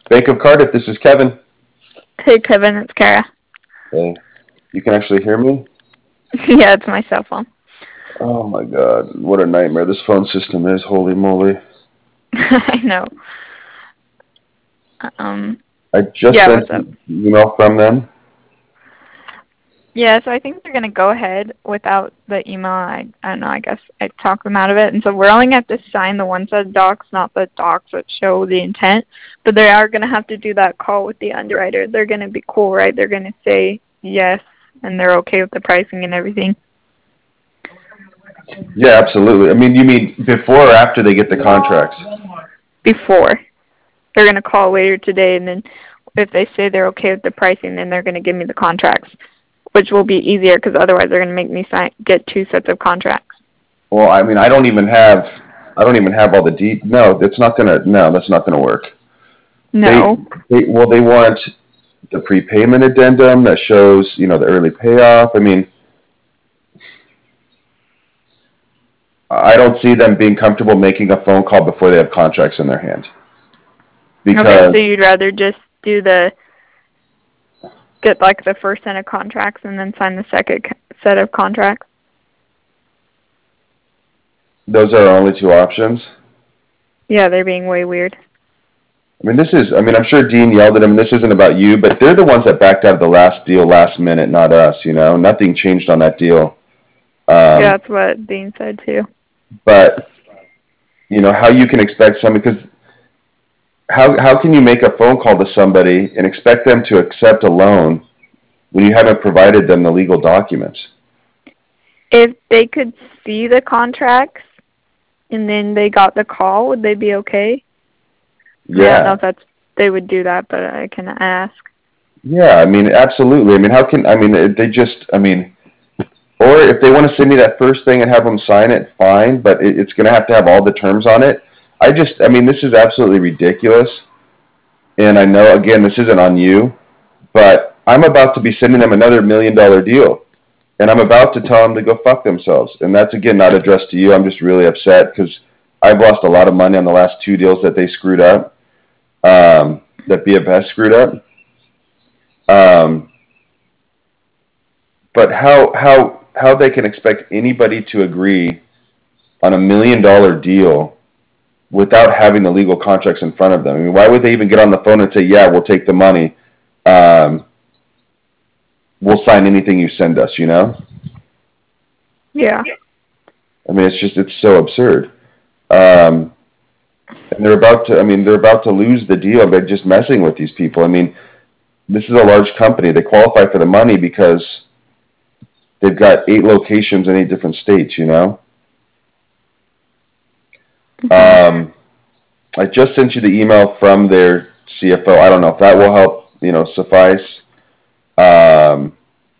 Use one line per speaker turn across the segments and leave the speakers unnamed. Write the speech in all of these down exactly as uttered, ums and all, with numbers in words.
Bank of Cardiff, this is Kevin.
Hey, Kevin, it's Kara.
Hey, you can actually hear me?
Yeah, it's my cell phone.
Oh my god, what a nightmare this phone system is, holy moly.
I know. Um,
I just
yeah,
sent
what's up?
an email from them.
Yeah, so I think they're going to go ahead without the email. I, I don't know, I guess I talked them out of it. And so we're only going to have to sign the one set of docs, not the docs that show the intent. But they are going to have to do that call with the underwriter. They're going to be cool, right? They're going to say yes, and they're okay with the pricing and everything.
Yeah, absolutely. I mean, you mean before or after they get the contracts?
Before. They're going to call later today, and then if they say they're okay with the pricing, then they're going to give me the contracts, which will be easier because otherwise they're going to make me sign get two sets of contracts.
Well, I mean, I don't even have, I don't even have all the de- No, that's not gonna. No, that's not gonna work.
No.
They, they, well, they want the prepayment addendum that shows, you know, the early payoff. I mean, I don't see them being comfortable making a phone call before they have contracts in their hand. Because
okay, so you'd rather just do the get like the first set of contracts and then sign the second set of contracts?
Those are our only two options.
Yeah, they're being way weird.
I mean, this is, I mean, I'm sure Dean yelled at him, this isn't about you, but they're the ones that backed out of the last deal last minute, not us, you know? Nothing changed on that deal. Um,
yeah, that's what Dean said too.
But, you know, how you can expect somebody, because how, how can you make a phone call to somebody and expect them to accept a loan when you haven't provided them the legal documents?
If they could see the contracts and then they got the call, would they be okay? I, mean, I don't know
Yeah.
if that's they would do that, but I can ask.
Yeah, I mean, absolutely. I mean, how can, I mean, they just, I mean, or if they want to send me that first thing and have them sign it, fine, but it, it's going to have to have all the terms on it. I just, I mean, this is absolutely ridiculous. And I know, again, this isn't on you, but I'm about to be sending them another million dollar deal. And I'm about to tell them to go fuck themselves. And that's, again, not addressed to you. I'm just really upset because I've lost a lot of money on the last two deals that they screwed up, um, that B F S screwed up. Um, but how, how, how they can expect anybody to agree on a million dollar deal without having the legal contracts in front of them? I mean, why would they even get on the phone and say, yeah, we'll take the money. Um, we'll sign anything you send us, you know?
Yeah.
I mean, it's just, it's so absurd. Um, and they're about to, I mean, they're about to lose the deal by just messing with these people. I mean, this is a large company. They qualify for the money because they've got eight locations in eight different states, you know?
Mm-hmm.
Um, I just sent you the email from their C F O. I don't know if that will help, you know, suffice. Um,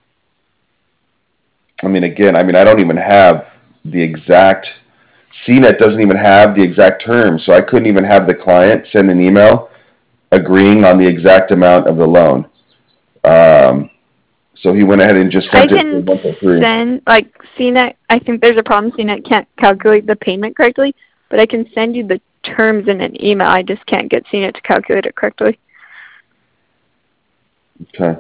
I mean, again, I mean, I don't even have the exact, C net doesn't even have the exact terms, so I couldn't even have the client send an email agreeing on the exact amount of the loan. Um, so he went ahead and just
I
sent it for
can
one point three.
send, like, C net, I think there's a problem. C net can't calculate the payment correctly, but I can send you the terms in an email. I just can't get C net to calculate it correctly.
Okay.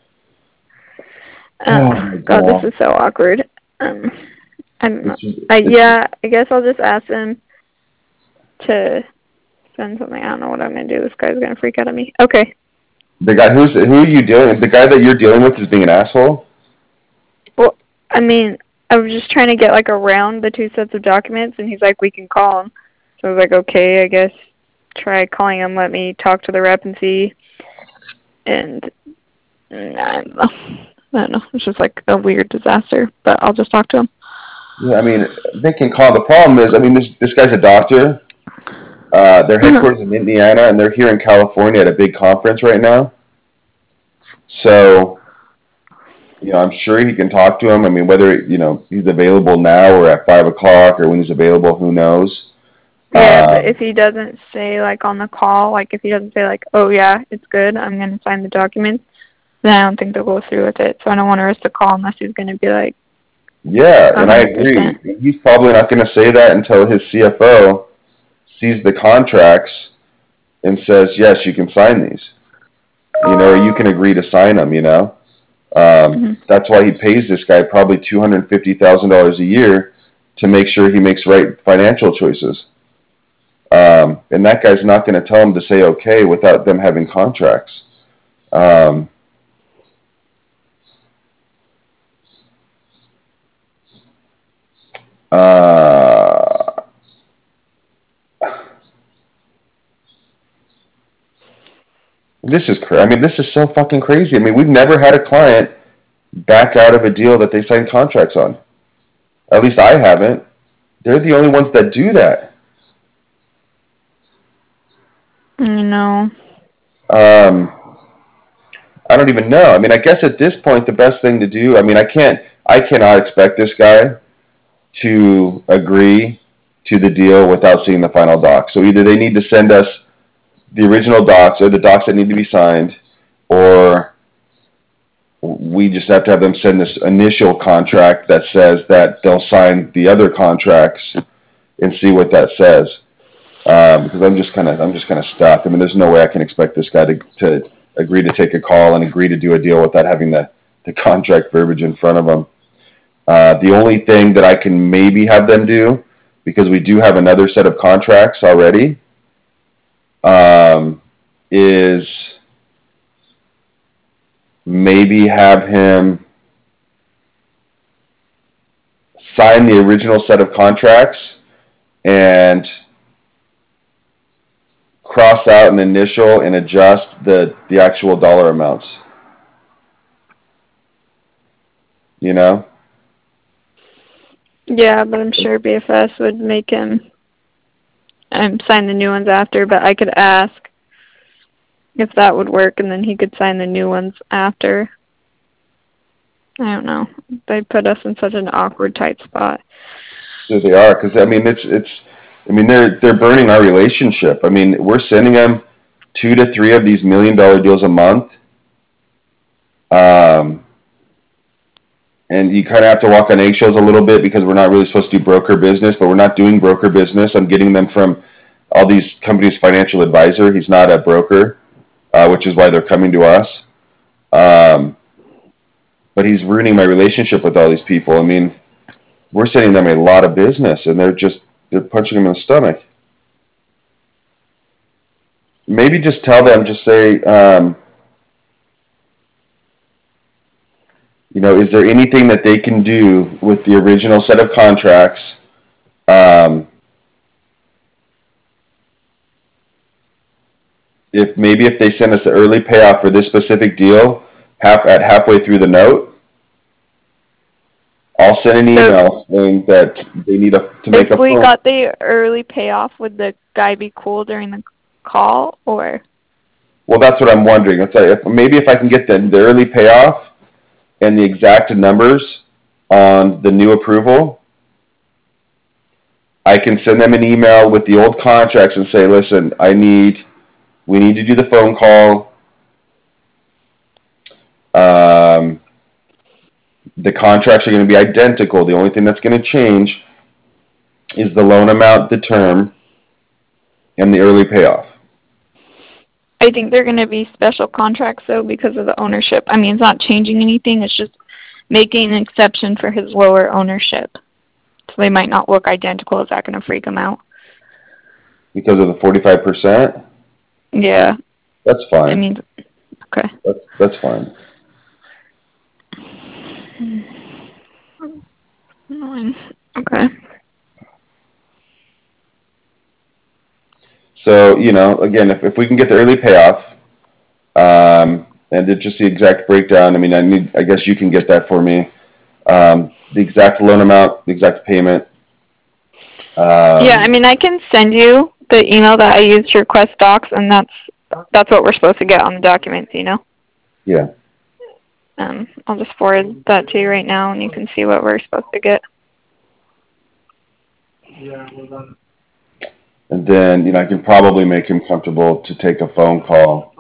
Uh,
Oh my
God, this
god.
is so awkward. Um, I don't know.
It's just,
I,
it's,
yeah, I guess I'll just ask him to send something. I don't know what I'm going to do. This guy's going to freak out at me. Okay.
the guy who's who are you dealing with? The guy that you're dealing with is being an asshole?
Well, I mean, I was just trying to get, like, around the two sets of documents, and he's like, we can call him. So I was like, okay, I guess try calling him. Let me talk to the rep and see. And mm, I don't know. I don't know. It's just like a weird disaster, but I'll just talk to him.
Yeah, I mean, they can call. The problem is, I mean, this this guy's a doctor. Uh, their headquarters in Indiana, and they're here in California at a big conference right now. So, you know, I'm sure he can talk to him. I mean, whether, you know, he's available now or at five o'clock or when he's available, who knows?
Yeah, but
Um,
if he doesn't say, like, on the call, like, if he doesn't say, like, oh, yeah, it's good, I'm going to sign the documents, then I don't think they'll go through with it. So I don't want to risk the call unless he's going to be, like,
yeah, and I
one hundred percent.
agree. He's probably not going to say that until his C F O sees the contracts and says, yes, you can sign these, you know, or you can agree to sign them, you know. Um, mm-hmm. That's why he pays this guy probably two hundred fifty thousand dollars a year to make sure he makes right financial choices. Um, and that guy's not going to tell him to say okay without them having contracts. Um, uh, this is crazy. I mean, this is so fucking crazy. I mean, we've never had a client back out of a deal that they signed contracts on. At least I haven't. They're the only ones that do that.
No.
Um, I don't even know. I mean, I guess at this point, the best thing to do, I mean, I can't, I cannot expect this guy to agree to the deal without seeing the final doc. So either they need to send us the original docs or the docs that need to be signed, or we just have to have them send this initial contract that says that they'll sign the other contracts and see what that says. Um, because I'm just kind of, I'm just kind of stuck. I mean, there's no way I can expect this guy to, to agree to take a call and agree to do a deal without having the, the contract verbiage in front of them. Uh, the only thing that I can maybe have them do, because we do have another set of contracts already, um, is maybe have him sign the original set of contracts and cross out an initial and adjust the, the actual dollar amounts. You know?
Yeah, but I'm sure B F S would make him um, sign the new ones after, but I could ask if that would work, and then he could sign the new ones after. I don't know. They put us in such an awkward, tight spot.
So they are, because I mean, it's it's. I mean, they're they're burning our relationship. I mean, we're sending them two to three of these million dollar deals a month. Um, and you kind of have to walk on eggshells a little bit because we're not really supposed to do broker business, but we're not doing broker business. I'm getting them from all these companies' financial advisor. He's not a broker, uh, which is why they're coming to us. Um, but he's ruining my relationship with all these people. I mean, we're sending them a lot of business, and they're just they're punching them in the stomach. Maybe just tell them, just say, um, you know, is there anything that they can do with the original set of contracts? Um, if maybe if they send us the early payoff for this specific deal, half at halfway through the note, I'll send an email so saying that they need a, to make a phone.
If we got the early payoff, would the guy be cool during the call, or?
Well, that's what I'm wondering. It's like if, maybe if I can get the, the early payoff and the exact numbers on the new approval, I can send them an email with the old contracts and say, listen, I need, we need to do the phone call. Um, the contracts are going to be identical. The only thing that's going to change is the loan amount, the term, and the early payoff.
I think they're going to be special contracts, though, because of the ownership. I mean, it's not changing anything. It's just making an exception for his lower ownership. So they might not look identical. Is that going to freak him out?
Because of the forty-five percent?
Yeah.
That's fine.
I mean, okay.
That's, that's fine.
Okay.
So, you know, again, if, if we can get the early payoff, um, and just the exact breakdown, I mean, I need, I guess you can get that for me. Um, the exact loan amount, the exact payment. Um,
yeah, I mean, I can send you the email that I used to request docs, and that's that's what we're supposed to get on the documents, you know?
Yeah.
Um, I'll just forward that to you right now, and you can see what we're supposed to get.
And then, you know, I can probably make him comfortable to take a phone call.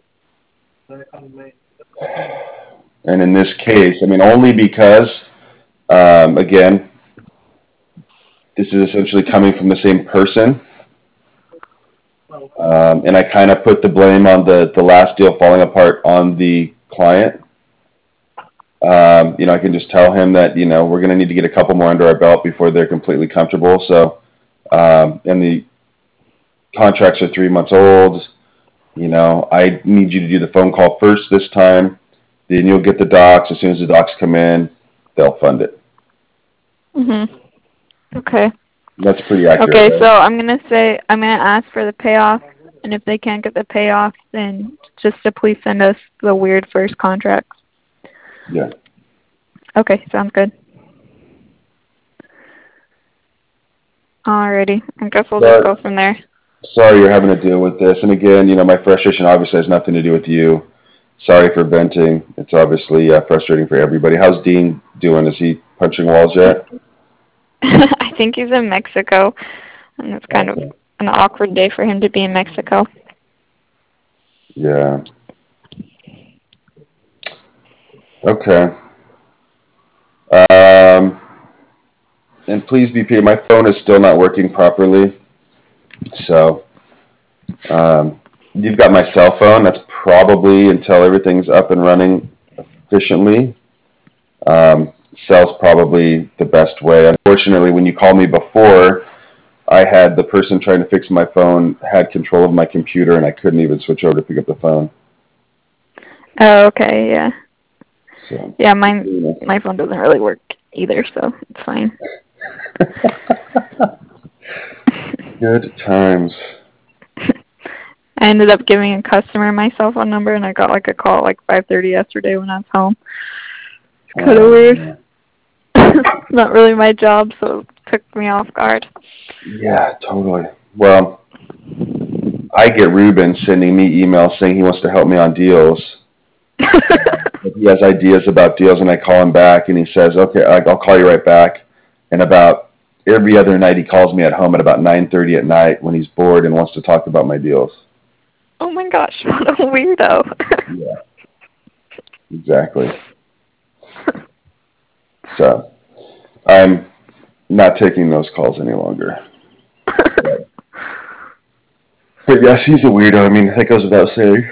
And in this case, I mean, only because, um, again, this is essentially coming from the same person. Um, and I kind of put the blame on the, the last deal falling apart on the client. Um, you know, I can just tell him that, you know, we're going to need to get a couple more under our belt before they're completely comfortable. So, um, and the contracts are three months old. You know, I need you to do the phone call first this time. Then you'll get the docs. As soon as the docs come in, they'll fund it.
Mhm. Okay.
That's pretty accurate.
Okay,
Right?
so I'm gonna say I'm gonna ask for the payoff, and if they can't get the payoff, then just to please send us the weird first contracts.
Yeah.
Okay, sounds good. Alrighty, I guess we'll just go from there.
Sorry you're having to deal with this. And again, you know, my frustration obviously has nothing to do with you. Sorry for venting. It's obviously uh, frustrating for everybody. How's Dean doing? Is he punching walls yet?
I think he's in Mexico, and it's kind
Okay.
of an awkward day for him to be in Mexico.
Yeah. Okay. Um, and please be patient. My phone is still not working properly. So um, you've got my cell phone. That's probably until everything's up and running efficiently. Um, cell's probably the best way. Unfortunately, when you called me before, I had the person trying to fix my phone had control of my computer, and I couldn't even switch over to pick up the phone.
Oh, okay, yeah.
So
yeah, mine, my phone doesn't really work either, so it's fine.
Good times.
I ended up giving a customer my cell phone number, and I got like a call at like five thirty yesterday when I was home. It's kind of
Um,
weird. It's not really my job, so it took me off guard.
Yeah, totally. Well, I get Ruben sending me emails saying he wants to help me on deals. He has ideas about deals, and I call him back, and he says, "Okay, I'll call you right back." And about every other night, he calls me at home at about nine thirty at night when he's bored and wants to talk about my deals.
Oh my gosh, what a weirdo.
Yeah, exactly. So I'm not taking those calls any longer. But yes, he's a weirdo. I mean, that goes without saying.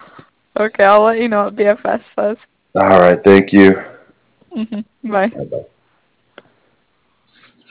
Okay, I'll let you know what B F S says.
All right, thank you.
Mm-hmm. Bye.
Bye-bye.